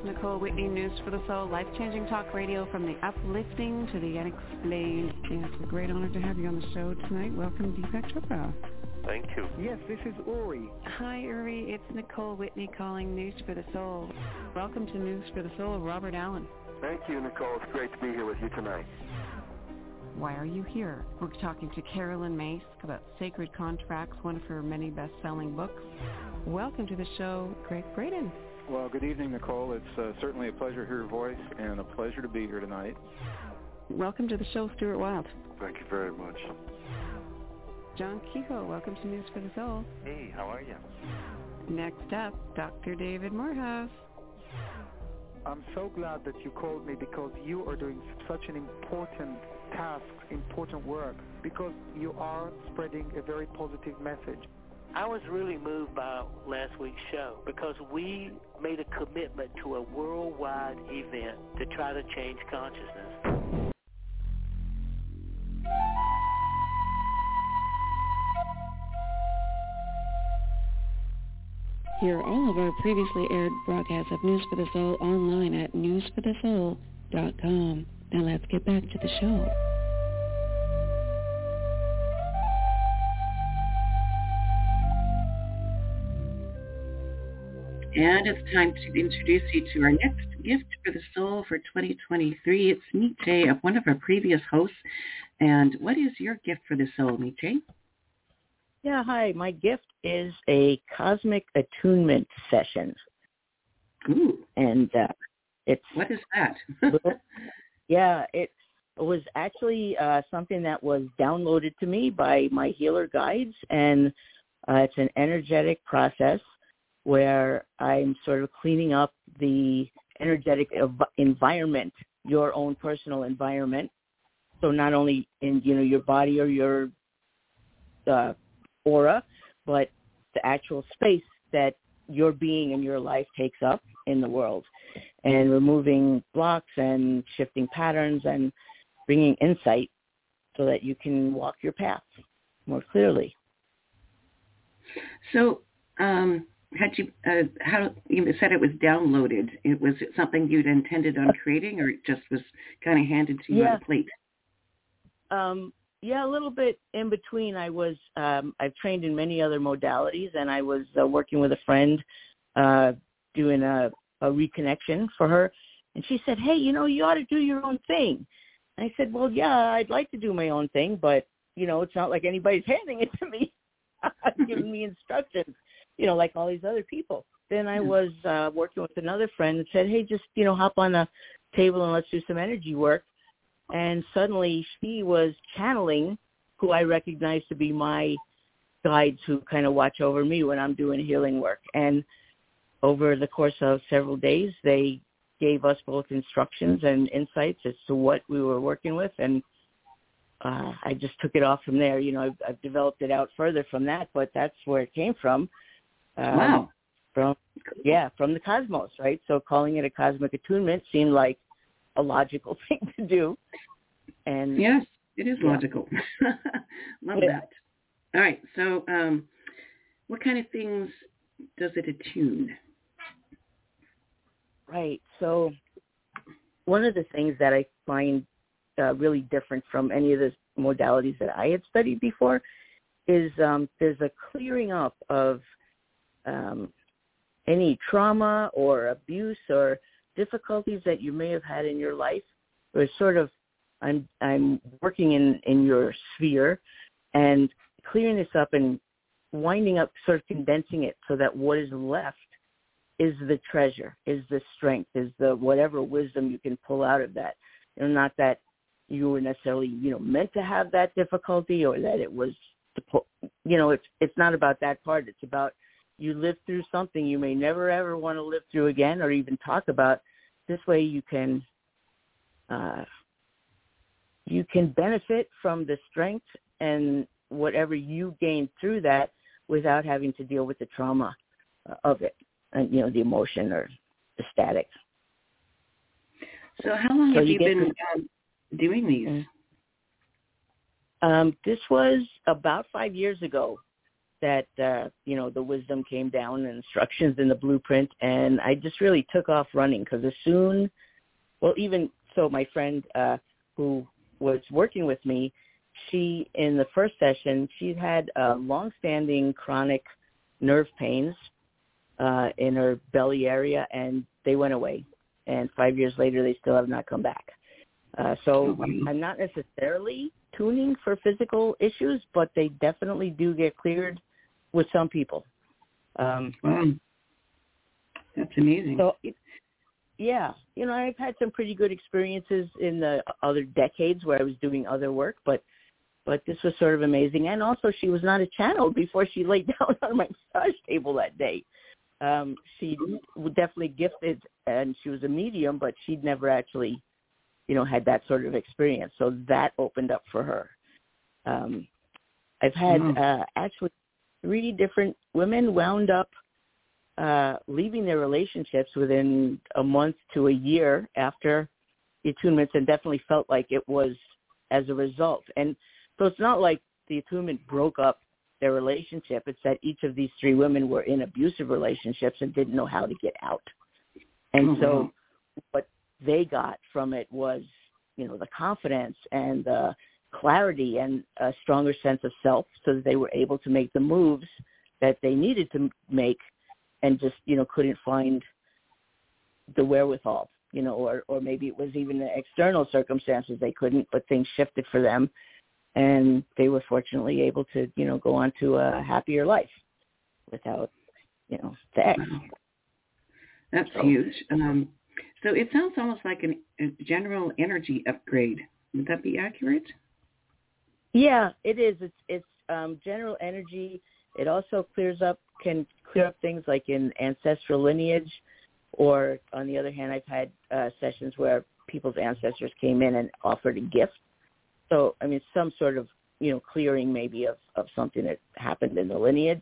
Nicole Whitney, News for the Soul, life-changing talk radio from the uplifting to the unexplained. It's a great honor to have you on the show tonight. Welcome, Deepak Chopra. Thank you. Yes, this is Uri. Hi, Uri. It's Nicole Whitney calling News for the Soul. Welcome to News for the Soul, Robert Allen. Thank you, Nicole. It's great to be here with you tonight. Why are you here? We're talking to Carolyn Myss about Sacred Contracts, one of her many best-selling books. Welcome to the show, Greg Braden. Well, good evening, Nicole. It's certainly a pleasure to hear your voice and a pleasure to be here tonight. Welcome to the show, Stuart Wilde. Thank you very much. John Kehoe, welcome to News for the Soul. Hey, how are you? Next up, Dr. David Morehouse. I'm so glad that you called me because you are doing such an important task, important work, because you are spreading a very positive message. I was really moved by last week's show because we made a commitment to a worldwide event to try to change consciousness. Hear all of our previously aired broadcasts of News for the Soul online at newsforthesoul.com. Now let's get back to the show. And it's time to introduce you to our next gift for the soul for 2023. It's Meet, one of our previous hosts. And what is your gift for the soul, Meet? Yeah, hi. My gift is a cosmic attunement session. Ooh. And it's... What is that? Yeah, it was actually something that was downloaded to me by my healer guides. And it's an energetic process where I'm sort of cleaning up the energetic environment, your own personal environment. So not only in, your body or your aura, but the actual space that your being and your life takes up in the world, and removing blocks and shifting patterns and bringing insight so that you can walk your path more clearly. So, had you how you said it was downloaded? Was it something you'd intended on creating, or it just was kind of handed to you on a plate? Yeah, a little bit in between. I was I've trained in many other modalities, and I was working with a friend doing a reconnection for her, and she said, "Hey, you ought to do your own thing." And I said, "Well, yeah, I'd like to do my own thing, but it's not like anybody's handing it to me, giving me instructions." Like all these other people. Then I was working with another friend and said, hey, just, hop on a table and let's do some energy work. And suddenly she was channeling who I recognize to be my guides who kind of watch over me when I'm doing healing work. And over the course of several days, they gave us both instructions and insights as to what we were working with. And I just took it off from there. I've developed it out further from that, but that's where it came from. Wow. From the cosmos, right? So calling it a cosmic attunement seemed like a logical thing to do. And yes, it is logical. Love that. All right. So what kind of things does it attune? Right. So one of the things that I find really different from any of the modalities that I had studied before is there's a clearing up of any trauma or abuse or difficulties that you may have had in your life. Or sort of, I'm working in your sphere and clearing this up and winding up, sort of condensing it so that what is left is the treasure, is the strength, is the whatever wisdom you can pull out of that. Not that you were necessarily, meant to have that difficulty or that it was, it's not about that part. It's about you lived through something you may never, ever want to live through again or even talk about. This way you can benefit from the strength and whatever you gained through that without having to deal with the trauma of it and, the emotion or the static. So how long have you been doing these? This was about 5 years ago. that, the wisdom came down and instructions in the blueprint, and I just really took off running because even so, my friend who was working with me, she, in the first session, she'd had long-standing chronic nerve pains in her belly area, and they went away. And 5 years later, they still have not come back. I'm not necessarily tuning for physical issues, but they definitely do get cleared with some people. Wow. That's amazing. So, I've had some pretty good experiences in the other decades where I was doing other work, but this was sort of amazing. And also, she was not a channel before she laid down on my massage table that day. She definitely gifted, and she was a medium, but she'd never actually, had that sort of experience. So that opened up for her. I've had actually 3 different women wound up leaving their relationships within a month to a year after the attunements, and definitely felt like it was as a result. And so it's not like the attunement broke up their relationship. It's that each of these 3 women were in abusive relationships and didn't know how to get out. And so what they got from it was, the confidence and the clarity and a stronger sense of self, so that they were able to make the moves that they needed to make, and just, couldn't find the wherewithal, or maybe it was even the external circumstances they couldn't, but things shifted for them. And they were fortunately able to, go on to a happier life without, the ex. Wow. That's huge. So it sounds almost like a general energy upgrade. Would that be accurate? Yeah, it is. It's general energy. It also can clear up things like in ancestral lineage, or on the other hand, I've had sessions where people's ancestors came in and offered a gift. So, some sort of, clearing maybe of something that happened in the lineage.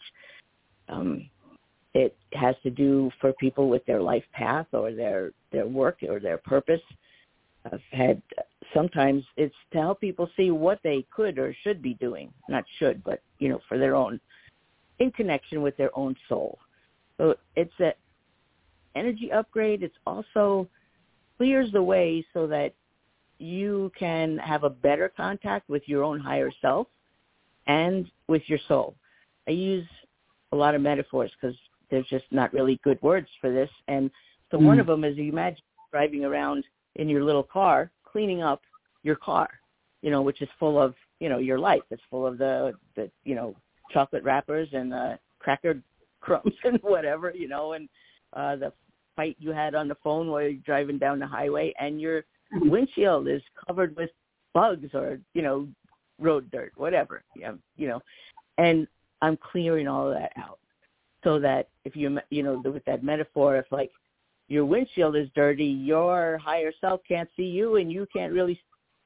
It has to do for people with their life path or their work or their purpose. I've had, sometimes it's to help people see what they could or should be doing. Not should, but, for their own, in connection with their own soul. So it's an energy upgrade. It's also clears the way so that you can have a better contact with your own higher self and with your soul. I use a lot of metaphors because there's just not really good words for this. And so one of them is, you imagine driving around in your little car, cleaning up your car, which is full of, your life. It's full of the chocolate wrappers and the cracker crumbs and whatever, and the fight you had on the phone while you're driving down the highway, and your windshield is covered with bugs or, road dirt, whatever, and I'm clearing all of that out so that if with that metaphor, if like your windshield is dirty, your higher self can't see you and you can't really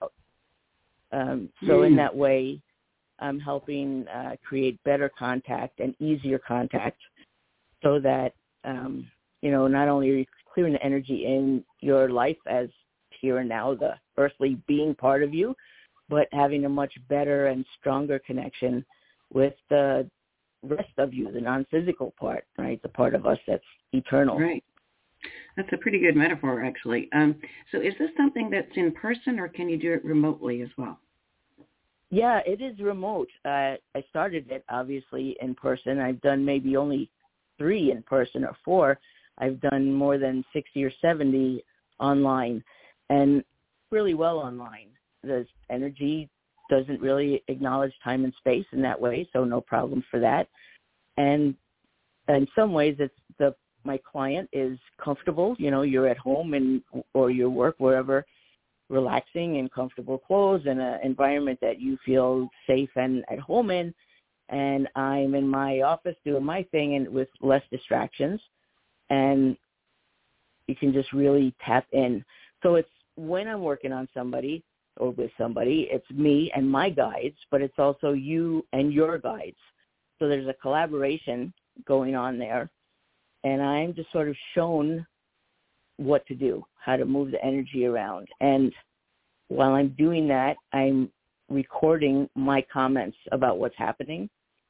so in that way, I'm helping create better contact and easier contact so that, not only are you clearing the energy in your life as here and now, the earthly being part of you, but having a much better and stronger connection with the rest of you, the non-physical part, right? The part of us that's eternal. Right. That's a pretty good metaphor, actually. So is this something that's in person, or can you do it remotely as well? Yeah, it is remote. I started it, obviously, in person. I've done maybe only 3 in person or 4. I've done more than 60 or 70 online, and really well online. The energy doesn't really acknowledge time and space in that way, so no problem for that. And in some ways, it's my client is comfortable. You're at home or your work, wherever, relaxing in comfortable clothes in an environment that you feel safe and at home in. And I'm in my office doing my thing and with less distractions. And you can just really tap in. So it's when I'm working on somebody or with somebody, it's me and my guides, but it's also you and your guides. So there's a collaboration going on there. And I'm just sort of shown what to do, how to move the energy around. And while I'm doing that, I'm recording my comments about what's happening.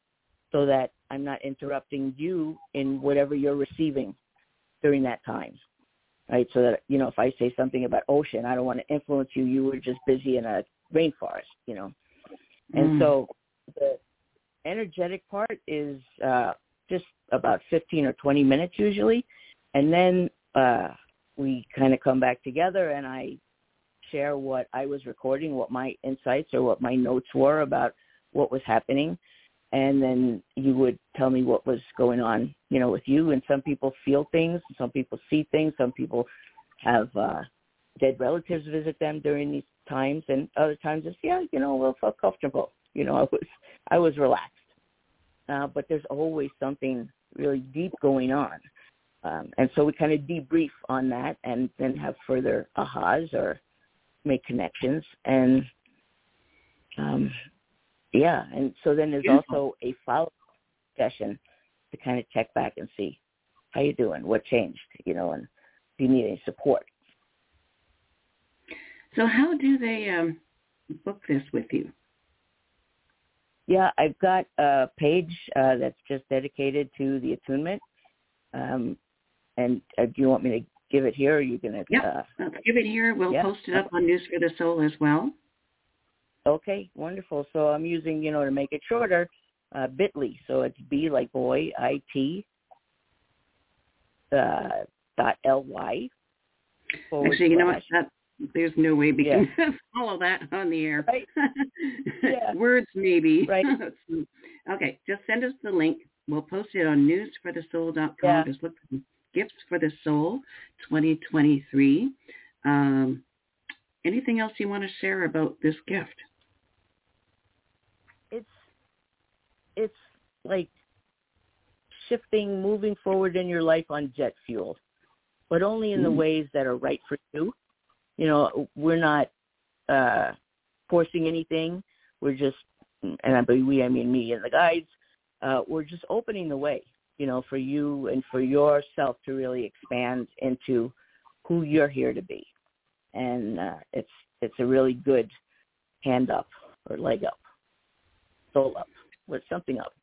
so that I'm not interrupting you in whatever you're receiving during that time, right? So that, if I say something about ocean, I don't want to influence you. You were just busy in a rainforest, And so the energetic part is just about 15 or 20 minutes usually. And then we kind of come back together and I share what I was recording, what my insights or what my notes were about what was happening. And then you would tell me what was going on, with you. And some people feel things, some people see things, some people have dead relatives visit them during these times, and other times it's, we'll feel comfortable. I was relaxed. But there's always something really deep going on. And so we kind of debrief on that and then have further ahas or make connections. And, and so then there's also a follow-up session to kind of check back and see how you doing, what changed, and do you need any support. So how do they book this with you? Yeah, I've got a page that's just dedicated to the attunement. And do you want me to give it here, or are you going to? Yeah, let's give it here. We'll post it up on News for the Soul as well. Okay, wonderful. So I'm using, to make it shorter, bit.ly. So it's B like boy, IT, .ly. Actually, you know what? There's no way we can follow that on the air. Right. Yeah. Words maybe. Right. Okay, just send us the link. We'll post it on newsforthesoul.com. Yeah. Just look for Gifts for the Soul 2023. Anything else you want to share about this gift? It's like shifting, moving forward in your life on jet fuel, but only in the ways that are right for you. We're not forcing anything. We're just, and by we, I mean me and the guides, we're just opening the way, for you and for yourself to really expand into who you're here to be. And it's a really good hand up or leg up, soul up, with something up.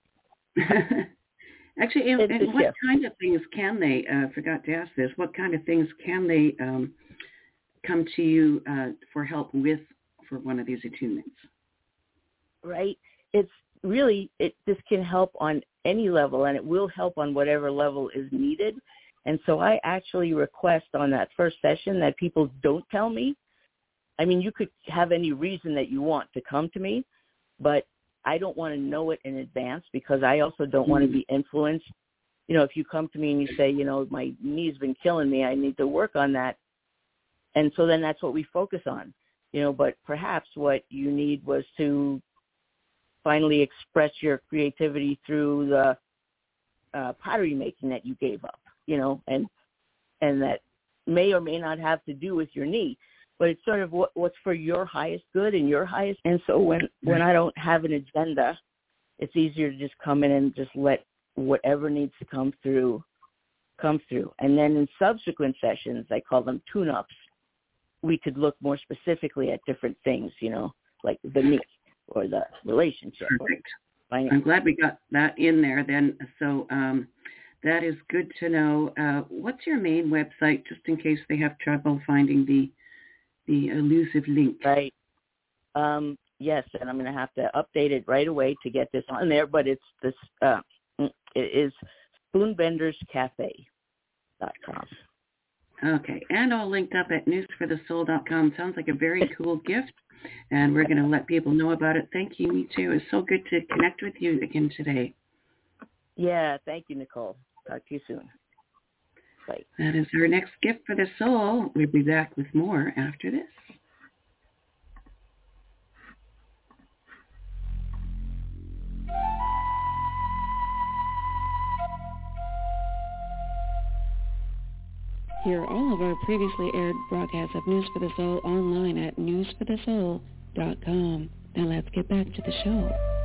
Actually, and what kind of things can they, forgot to ask this, what kind of things can they come to you for help with for one of these attunements? Right. It's really, this can help on any level, and it will help on whatever level is needed. And so I actually request on that first session that people don't tell me. I mean, you could have any reason that you want to come to me, but I don't want to know it in advance because I also don't want to be influenced. If you come to me and you say, my knee's been killing me, I need to work on that. And so then that's what we focus on, but perhaps what you need was to finally express your creativity through the pottery making that you gave up, and that may or may not have to do with your knee, but it's sort of what's for your highest good and your highest. And so when I don't have an agenda, it's easier to just come in and just let whatever needs to come through. And then in subsequent sessions, I call them tune-ups, we could look more specifically at different things, like the knee or the relationship. Perfect. I'm glad we got that in there then. So that is good to know. What's your main website, just in case they have trouble finding the elusive link? Right. Yes, and I'm going to have to update it right away to get this on there, but it's this. It is spoonbenderscafe.com. Okay, and all linked up at newsforthesoul.com. Sounds like a very cool gift, and we're going to let people know about it. Thank you, me too. It's so good to connect with you again today. Yeah, thank you, Nicole. Talk to you soon. Bye. That is our next gift for the soul. We'll be back with more after this. Hear all of our previously aired broadcasts of News for the Soul online at newsforthesoul.com. Now let's get back to the show.